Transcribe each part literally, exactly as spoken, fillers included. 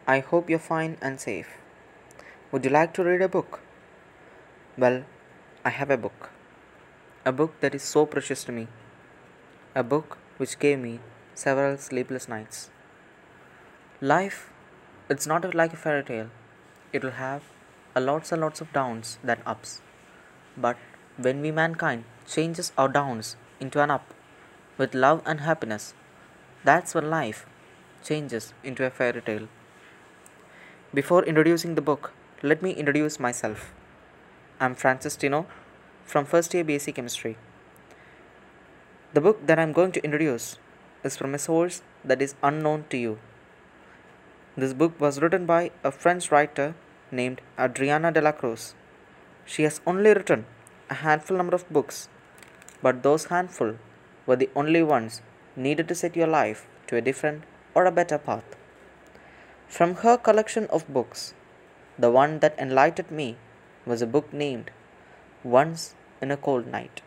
I hope you're fine and safe. Would you like to read a book? Well, I have a book. A book that is so precious to me. A book which gave me several sleepless nights. Life, it's not like a fairy tale. It will have a lots and lots of downs than ups. But when we mankind changes our downs into an up with love and happiness, that's when life changes into a fairy tale. Before introducing the book, let me introduce myself. I'm Francis Tino from first year B S c Chemistry. The book that I'm going to introduce is from a source that is unknown to you. This book was written by a French writer named Adriana Delacroix. She has only written a handful number of books, but those handful were the only ones needed to set your life to a different or a better path. From her collection of books, the one that enlightened me was a book named Once in a Cold Night.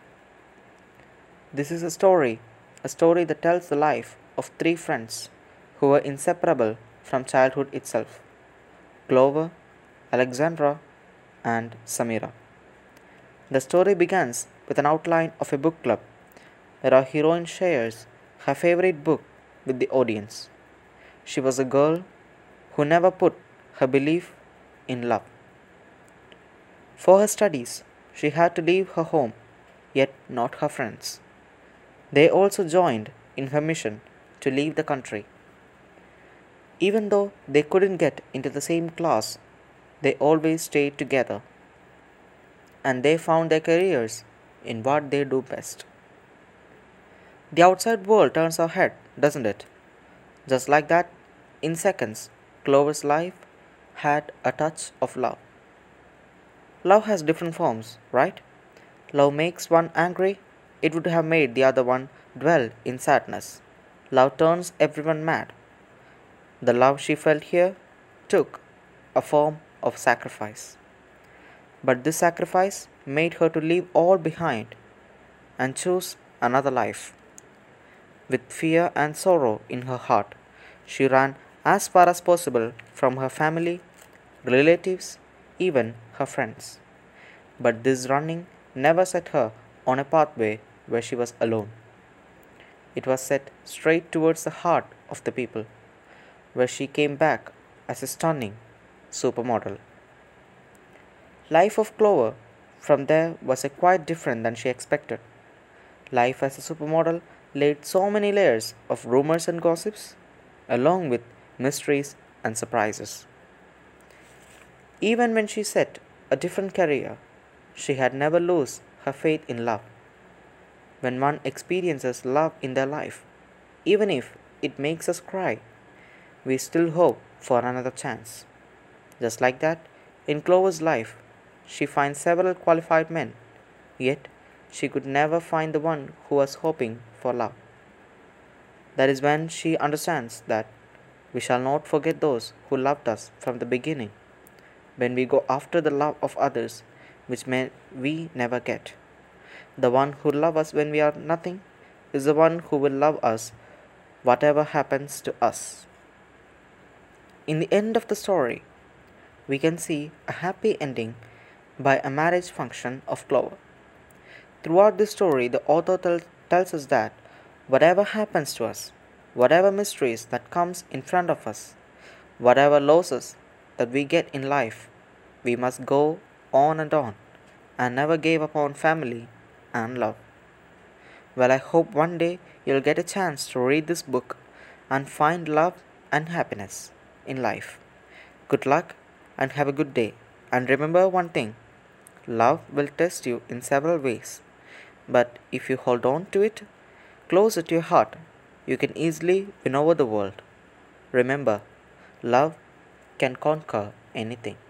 This is a story, a story that tells the life of three friends who were inseparable from childhood itself: Clover, Alexandra, and Samira. The story begins with an outline of a book club where our heroine shares her favorite book with the audience. She was a girl who never put her belief in love. For her studies, she had to leave her home, yet not her friends. They also joined in her mission to leave the country. Even though they couldn't get into the same class, they always stayed together, and they found their careers in what they do best. The outside world turns our head, doesn't it? Just like that, in seconds, Clover's life had a touch of love. Love has different forms, right? Love makes one angry, it would have made the other one dwell in sadness. Love turns everyone mad. The love she felt here took a form of sacrifice. But this sacrifice made her to leave all behind and choose another life. With fear and sorrow in her heart, she ran as far as possible from her family, relatives, even her friends. But this running never set her on a pathway where she was alone. It was set straight towards the heart of the people, where she came back as a stunning supermodel. Life of Clover from there was a quite different than she expected. Life as a supermodel laid so many layers of rumors and gossips, along with mysteries and surprises. Even when she set a different career, she had never lost her faith in love. When one experiences love in their life, even if it makes us cry, we still hope for another chance. Just like that, in Clover's life, she finds several qualified men, yet she could never find the one who was hoping for love. That is when she understands that we shall not forget those who loved us from the beginning, when we go after the love of others, which may we never get. The one who loves us when we are nothing is the one who will love us whatever happens to us. In the end of the story, we can see a happy ending by a marriage function of Clover. Throughout this story, the author tel- tells us that whatever happens to us, whatever mysteries that comes in front of us, whatever losses that we get in life, we must go on and on and never give up on family and love. Well, I hope one day you'll get a chance to read this book and find love and happiness in life. Good luck and have a good day. And remember one thing: love will test you in several ways, but if you hold on to it closer to your heart, you can easily win over the world. Remember, love can conquer anything.